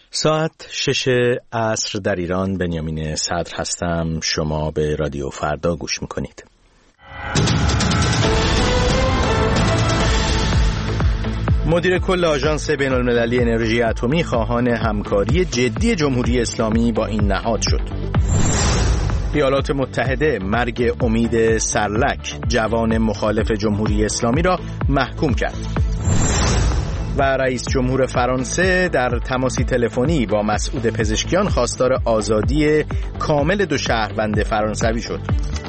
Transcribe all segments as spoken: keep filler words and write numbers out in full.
ساعت شش عصر در ایران. بنیامین صدر هستم. شما به رادیو فردا گوش میکنید. مدیر کل آژانس بین‌المللی انرژی اتمی خواهان همکاری جدی جمهوری اسلامی با این نهاد شد. ایالات متحده مرگ امید سرلک جوان مخالف جمهوری اسلامی را محکوم کرد. و رئیس جمهور فرانسه در تماسی تلفنی با مسعود پزشکیان خواستار آزادی کامل دو شهروند فرانسوی شد.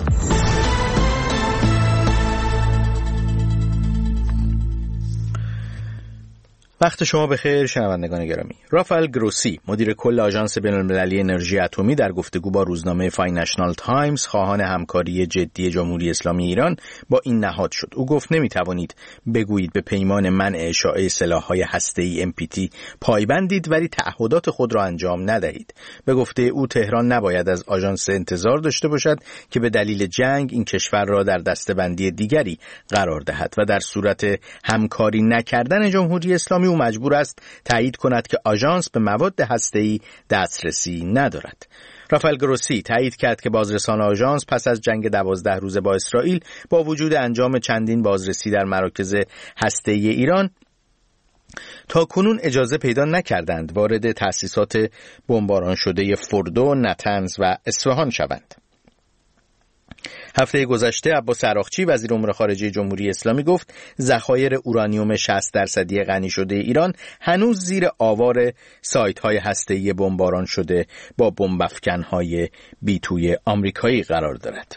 وقت شما بخیر شنوندگان گرامی. رافائل گروسی مدیر کل آژانس بین‌المللی انرژی اتمی در گفتگو با روزنامه فاینانشال تایمز خواهان همکاری جدی جمهوری اسلامی ایران با این نهاد شد. او گفت نمیتوانید بگویید به پیمان منع اشاعه سلاح‌های هسته‌ای ام پی تی پایبندید ولی تعهدات خود را انجام ندهید. به گفته او تهران نباید از آژانس انتظار داشته باشد که به دلیل جنگ این کشور را در دسته‌بندی دیگری قرار دهد و در صورت همکاری نکردن جمهوری اسلامی او مجبور است تایید کند که آژانس به مواد هسته‌ای دسترسی ندارد. رافائل گروسی تایید کرد که بازرسان آژانس پس از جنگ دوازده روزه با اسرائیل با وجود انجام چندین بازرسی در مراکز هسته‌ای ایران تا کنون اجازه پیدا نکردند وارد تأسیسات بمباران شده فردو، نتنز و اصفهان شوند. هفته گذشته عباس عراقچی وزیر امور خارجه جمهوری اسلامی گفت ذخایر اورانیوم شصت درصدی غنی شده ایران هنوز زیر آوار سایت‌های هسته‌ای بمباران شده با بمب‌افکن‌های بی توی آمریکایی قرار دارد.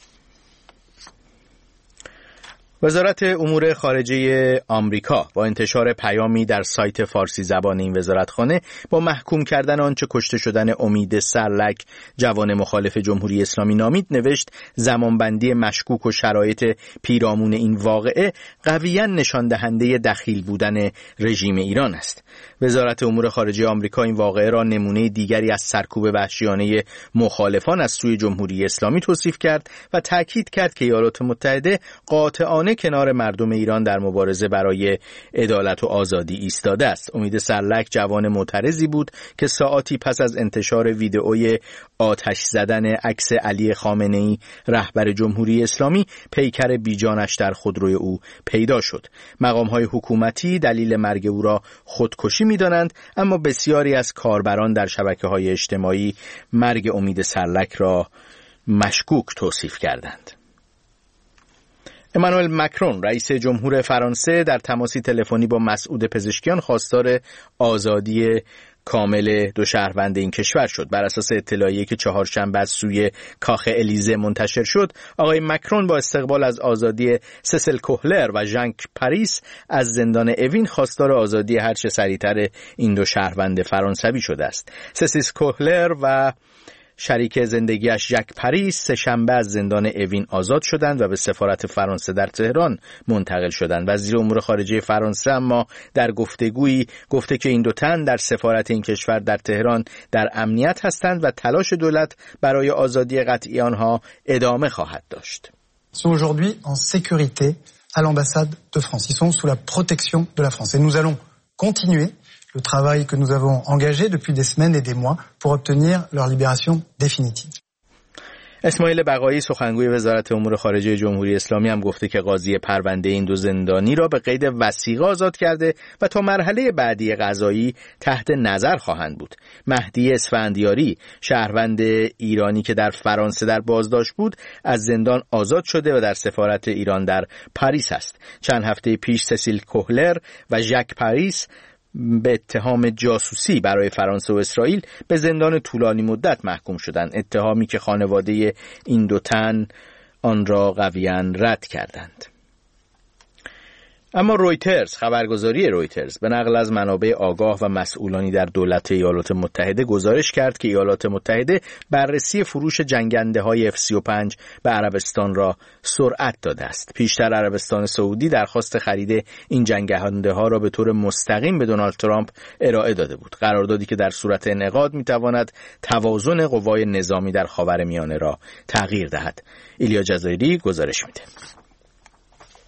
وزارت امور خارجه آمریکا با انتشار پیامی در سایت فارسی زبان این وزارتخانه با محکوم کردن آنچه کشته شدن امید سرلک جوان مخالف جمهوری اسلامی نامید نوشت زمانبندی مشکوک و شرایط پیرامون این واقعه قویاً نشان دهنده دخیل بودن رژیم ایران است. وزارت امور خارجه آمریکا این واقعه را نمونه دیگری از سرکوب وحشیانه مخالفان از سوی جمهوری اسلامی توصیف کرد و تاکید کرد که ایالات متحده قاطعانه کنار مردم ایران در مبارزه برای عدالت و آزادی ایستاده است. امید سرلک جوان معترضی بود که ساعاتی پس از انتشار ویدئوی آتش زدن عکس علی خامنه‌ای رهبر جمهوری اسلامی پیکر بیجانش در خودروی او پیدا شد. مقام‌های حکومتی دلیل مرگ او را خودکشی می‌دانند، اما بسیاری از کاربران در شبکه‌های اجتماعی مرگ امید سرلک را مشکوک توصیف کردند. امانوئل مکرون رئیس جمهور فرانسه در تماسی تلفنی با مسعود پزشکیان خواستار آزادی کامل دو شهروند این کشور شد. بر اساس اطلاعیه‌ای که چهارشنبه از سوی کاخ الیزه منتشر شد، آقای مکرون با استقبال از آزادی سسیل کوهلر و ژاک پاریس از زندان اوین خواستار آزادی هر چه سریعتر این دو شهروند فرانسوی شده است. سسیل کوهلر و شریک زندگیش ژاک پاریس سه شنبه از زندان اوین آزاد شدند و به سفارت فرانسه در تهران منتقل شدند. وزیر امور خارجه فرانسه اما در گفتگویی گفته که این دو تن در سفارت این کشور در تهران در امنیت هستند و تلاش دولت برای آزادی قطعی آنها ادامه خواهد داشت. sont aujourd'hui en sécurité à l'ambassade de France. Ils sont sous la protection de la France et nous allons continuer le travail que nous avons engagé depuis des semaines et des mois pour obtenir leur libération définitive. اسماعیل بقایی سخنگوی وزارت امور خارجه جمهوری اسلامی هم گفته که قاضی پرونده این دو زندانی را به قید وثیقه آزاد کرده و تا مرحله بعدی قضایی تحت نظر خواهند بود. مهدی اسفندیاری شهروند ایرانی که در فرانسه در بازداشت بود از زندان آزاد شده و در سفارت ایران در پاریس است. چند هفته پیش سسیل کوهلر و ژاک پاریس به اتهام جاسوسی برای فرانسه و اسرائیل به زندان طولانی مدت محکوم شدند، اتهامی که خانواده این دو تن آن را قویاً رد کردند. اما رویترز، خبرگزاری رویترز به نقل از منابع آگاه و مسئولانی در دولت ایالات متحده گزارش کرد که ایالات متحده بررسی فروش جنگنده های اف سی و پنج به عربستان را سرعت داده است. پیشتر عربستان سعودی درخواست خرید این جنگنده ها را به طور مستقیم به دونالد ترامپ ارائه داده بود. قراردادی که در صورت انعقاد میتواند توازن قوای نظامی در خاورمیانه را تغییر دهد. ایلیا جزایری گزارش میده.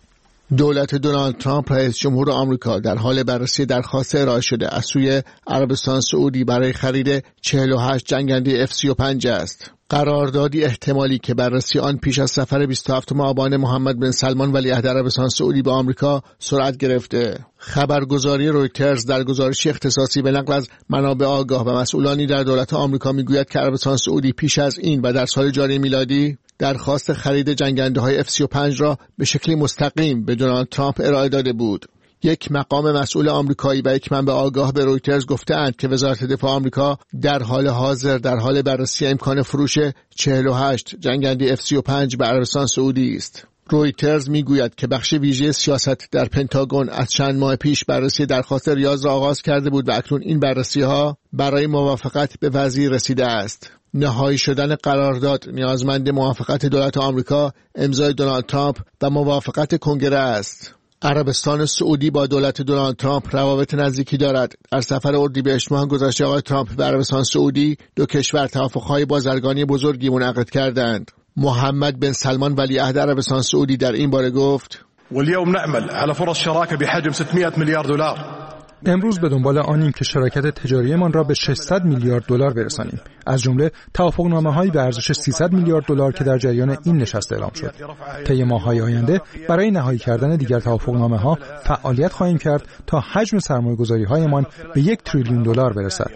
دولت دونالد ترامپ رئیس جمهور آمریکا در حال بررسی درخواست ارائه شده از سوی عربستان سعودی برای خرید چهل و هشت جنگنده اف سی و پنج است. قراردادی احتمالی که بررسی آن پیش از سفر بیست و هفتم آبان محمد بن سلمان ولیعهد عربستان سعودی به آمریکا سرعت گرفته. خبرگزاری رویترز در گزارشی اختصاصی به نقل از منابع آگاه و مسئولانی در دولت آمریکا میگوید که عربستان سعودی پیش از این و در سال جاری میلادی درخواست خرید جنگنده‌های اف سی و پنج را به شکلی مستقیم به دونالد ترامپ ارائه داده بود. یک مقام مسئول آمریکایی و یک منبع آگاه به رویترز گفته‌اند که وزارت دفاع آمریکا در حال حاضر در حال بررسی امکان فروش چهل و هشت جنگنده اف سی و پنج به عربستان سعودی است. رویترز میگوید که بخش ویژه سیاست در پنتاگون از چند ماه پیش بررسی درخواست ریاض را آغاز کرده بود و اکنون این بررسی‌ها برای موافقت به وضعی رسیده است. نهایی شدن قرارداد نیازمند موافقت دولت آمریکا، امضای دونالد ترامپ و موافقت کنگره است. عربستان سعودی با دولت دونالد ترامپ روابط نزدیکی دارد. در سفر اردیبهشت ماه گذشته آقای ترامپ به عربستان سعودی دو کشور توافق‌های بازرگانی بزرگی منعقد کردند. محمد بن سلمان ولیعهد عربستان سعودی در این باره گفت: واليوم نعمل على فرص شراكة بحجم ستمائة میلیارد دلار. امروز به دنبال آنیم که شراکت تجاریمان را به ششصد میلیارد دلار برسانیم، از جمله توافقنامه‌هایی به ارزش سیصد میلیارد دلار که در جریان این نشست اعلام شد. طی ماه‌های آینده برای نهایی کردن دیگر توافقنامه‌ها فعالیت خواهیم کرد تا حجم سرمایه‌گذاری‌هایمان به یک تریلیون دلار برسد.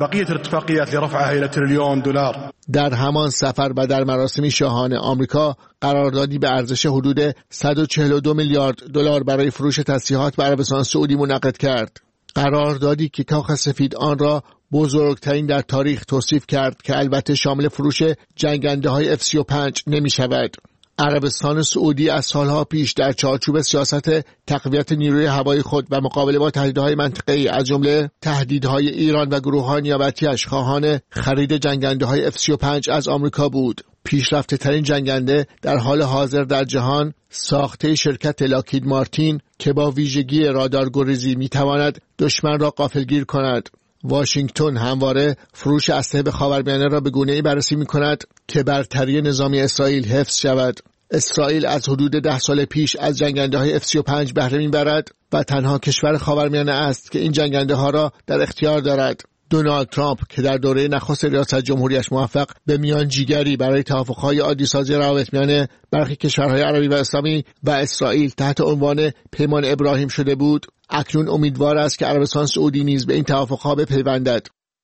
در همان سفر و در مراسمی شاهانه آمریکا قراردادی به ارزش حدود صد و چهل و دو میلیارد دلار برای فروش تسلیحات به عربستان سعودی منعقد کرد. قراردادی که کاخ سفید آن را بزرگترین در تاریخ توصیف کرد که البته شامل فروش جنگنده های اف سی و پنج نمی شود. عربستان سعودی از سالها پیش در چارچوب سیاست تقویت نیروی هوایی خود و مقابله با تهدیدهای منطقه‌ای از جمله تهدیدهای ایران و گروه‌های نیابتی‌اش خواهان خرید جنگنده‌های اف سی و پنج از آمریکا بود. پیشرفته ترین جنگنده در حال حاضر در جهان ساخته شرکت لاکهید مارتین که با ویژگی رادارگریزی می‌تواند دشمن را غافلگیر کند. واشنگتن همواره فروش اسلحه به خاورمیانه را به گونه‌ای بررسی می‌کند که برتری نظامی اسرائیل حفظ شود. اسرائیل از حدود ده سال پیش از جنگنده‌های اف سی و پنج بهره می‌برد و تنها کشور خاورمیانه است که این جنگنده‌ها را در اختیار دارد. دونالد ترامپ که در دوره نخست ریاست جمهوریش موفق به میانجیگری برای توافق‌های عادی‌سازی روابط میان برخی کشورهای عربی و اسلامی و اسرائیل تحت عنوان پیمان ابراهیم شده بود، اکنون امیدوار است که عربستان سعودی نیز به این توافق‌ها بپیوندد.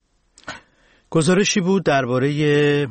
گزارشی بود درباره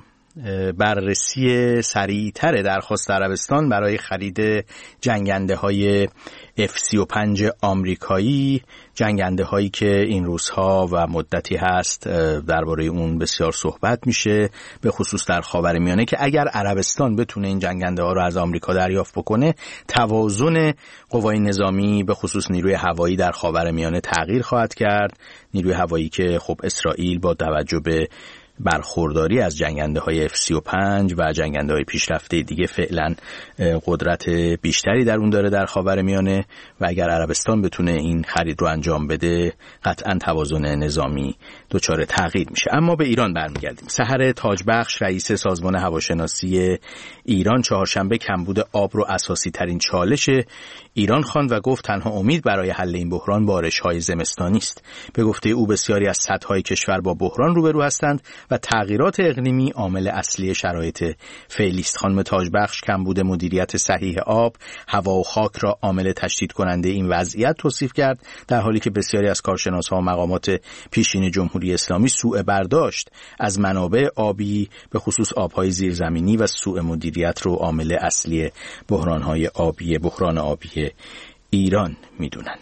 بررسی سریع‌تر درخواست عربستان برای خرید جنگنده های اف سی و پنج آمریکایی، جنگنده هایی که این روزها و مدتی هست درباره اون بسیار صحبت میشه، به خصوص در خاورمیانه، که اگر عربستان بتونه این جنگنده ها رو از آمریکا دریافت بکنه، توازن قوای نظامی به خصوص نیروی هوایی در خاورمیانه تغییر خواهد کرد. نیروی هوایی که خب اسرائیل با توجه به برخورداری از جنگنده های اف سی و پنج و جنگنده های پیشرفته دیگه فعلا قدرت بیشتری در اون داره در خاورمیانه و اگر عربستان بتونه این خرید رو انجام بده قطعا توازن نظامی دچار تغییر میشه. اما به ایران برمیگردیم. سحر تاجبخش رئیس سازمان هواشناسی ایران چهارشنبه کمبود آب رو اساسی ترین چالش ایران خواند و گفت تنها امید برای حل این بحران بارش‌های زمستانی است. به گفته او بسیاری از سدهای کشور با بحران روبرو هستند و تغییرات اقلیمی عامل اصلی شرایط فعلی است. خانم تاجبخش کمبود مدیریت صحیح آب، هوا و خاک را عامل تشدید کننده این وضعیت توصیف کرد، در حالی که بسیاری از کارشناسان و مقامات پیشین جمهوری اسلامی سوء برداشت از منابع آبی به خصوص آبهای زیرزمینی و سوء مدیریت رو عامل اصلی بحران‌های آبی بحران آبی ایران می‌دونند.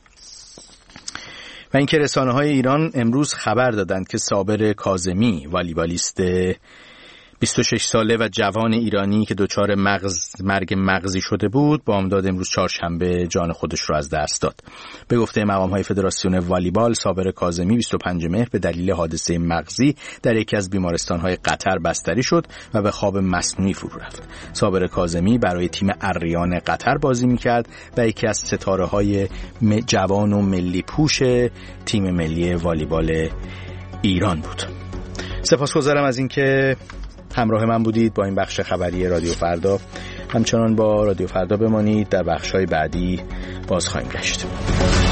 و اینکه رسانه‌های ایران امروز خبر دادند که صابر کاظمی، والیبالیست بیست و شش ساله و جوان ایرانی که دچار مغز مرگ مغزی شده بود، بامداد امروز چهارشنبه جان خودش را از دست داد. به گفته مقام‌های فدراسیون والیبال، صابر کاظمی بیست و پنج مهر به دلیل حادثه مغزی در یکی از بیمارستان‌های قطر بستری شد و به خواب مصنوعی فرو رفت. صابر کاظمی برای تیم اریان قطر بازی می‌کرد و یکی از ستاره‌های جوان و ملی پوش تیم ملی والیبال ایران بود. سپاسگزارم از اینکه همراه من بودید با این بخش خبری رادیو فردا. همچنان با رادیو فردا بمانید، در بخش‌های بعدی باز خواهیم گشت.